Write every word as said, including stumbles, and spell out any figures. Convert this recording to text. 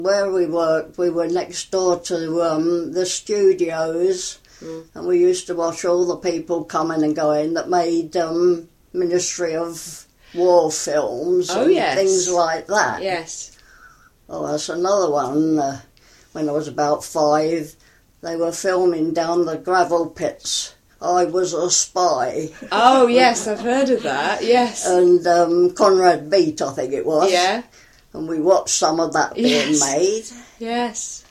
Where we worked, we were next door to um, the studios, mm. and we used to watch all the people coming and going that made um, Ministry of War films oh, and yes. things like that. Yes. Oh, that's another one. Uh, when I was about five, they were filming down the gravel pits. I Was a Spy. Oh, yes, I've heard of that, yes. And um, Conrad Beat, I think it was. Yeah. And we watched some of that being yes. made. Yes.